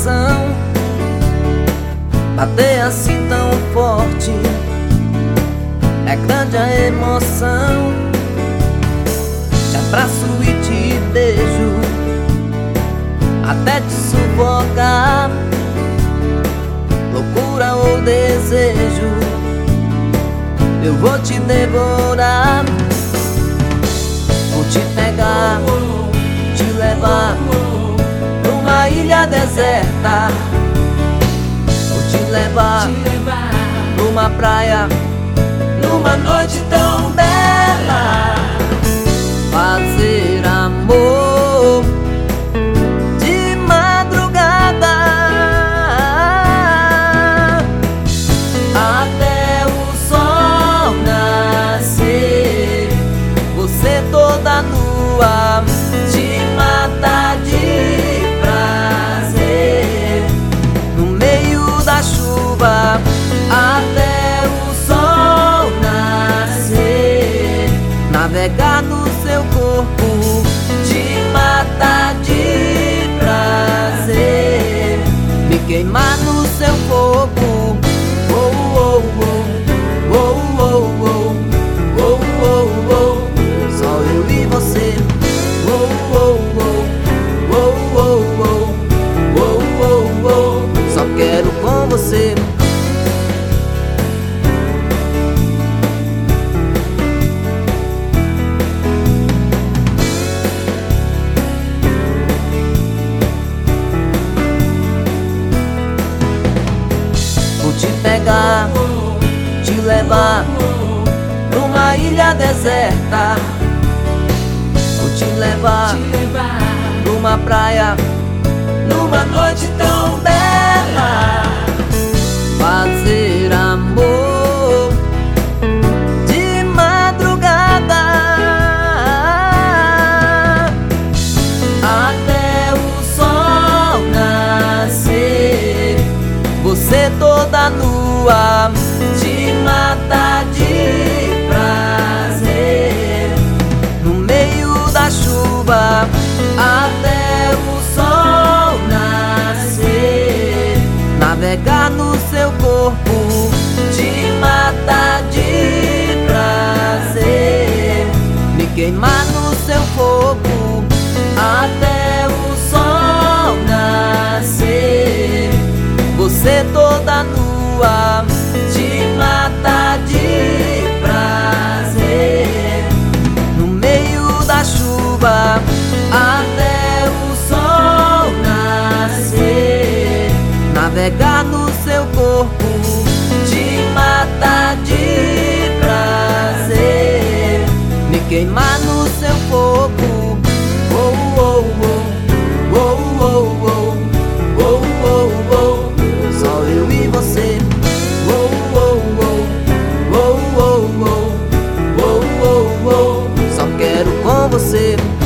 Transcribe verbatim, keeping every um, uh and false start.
coração bater assim tão forte. É grande a emoção. Te abraço e te beijo até te sufocar. Loucura ou desejo, eu vou te devorar. Vou te pegar, te levar pra uma ilha deserta. Vou te levar pra uma praia numa noite tão bela. Fazer amor de madrugada até o sol nascer. Você toda nua, te mata de prazer. No meio da chuva até o sol nascer. Navegar no seu corpo, te mata de prazer. Me queimar no seu fogo. Oh, oh, oh, oh, oh, oh, oh, oh, oh. Só eu e você. Oh, oh, oh, oh, oh, oh, oh, oh, oh. Só quero com você. Te pegar, te levar pra uma ilha deserta. Vou te levar pra uma praia numa noite tão bela. Fazer amor de madrugada até o sol nascer. Você toda nua, te mata de prazer. No meio da chuva até o sol nascer. Navegar no seu corpo, te mata de prazer. Me queimar no seu fogo até o sol nascer. Você toda nua, te mata de prazer. No meio da chuva até o sol nascer. Navegar no seu corpo, te mata de prazer. Me queimar no seu fogo. Oh, oh, oh, oh, oh, oh, oh, oh, oh. Só eu e você. Oh, oh, oh, oh, oh, oh, oh, oh, oh. Só quero com você.